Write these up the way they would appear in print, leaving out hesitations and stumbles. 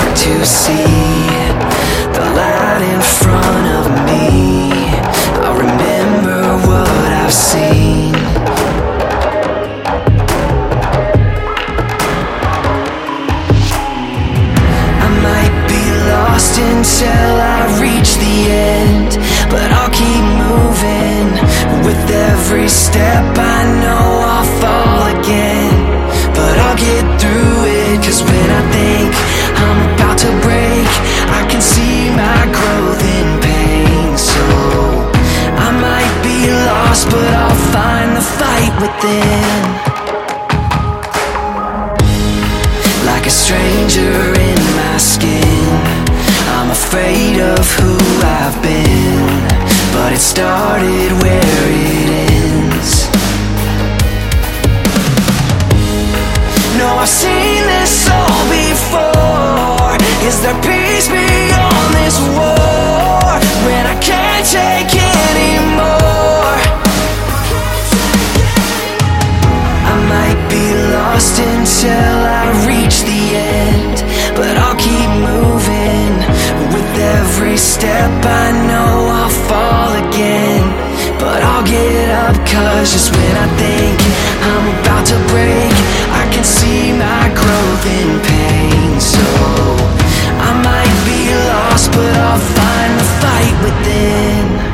start to see the light in front of me. I remember what I've seen. I might be lost until I reach the end, but I'll keep moving. With every step I know I'll fall again, but I'll get through it. Cause when I think I'm about to break, I can see my growth in pain. So I might be lost, but I'll find the fight within. Like a stranger in my skin, I'm afraid of who I've been, but it started where it ends. No, I've seen this all before. Is there peace beyond this war? When I can't take anymore, I might be lost until I reach the end, but I'll keep moving. With every step I know I'll fall again, but I'll get up. Cause just when I think I'm about to break, I can see my growth in pain. So I might be lost, but I'll find the fight within.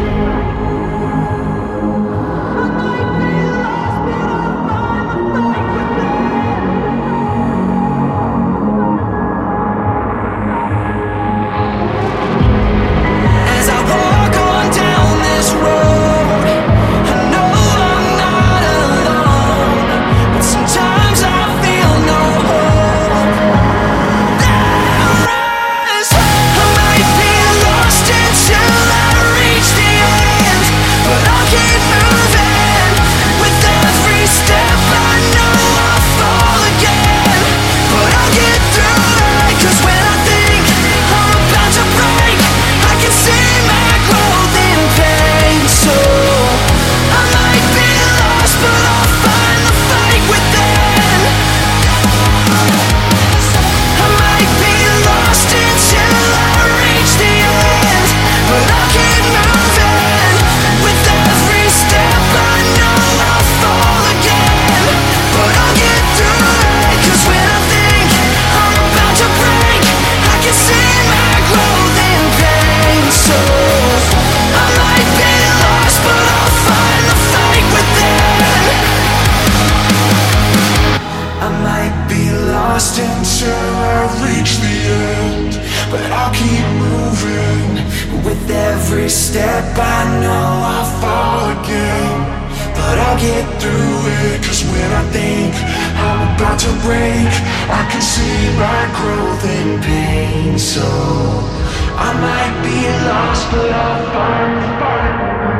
With every step I know I'll fall again, but I'll get through it. Cause when I think I'm about to break, I can see my growth in pain. So I might be lost, but I'll find the fight.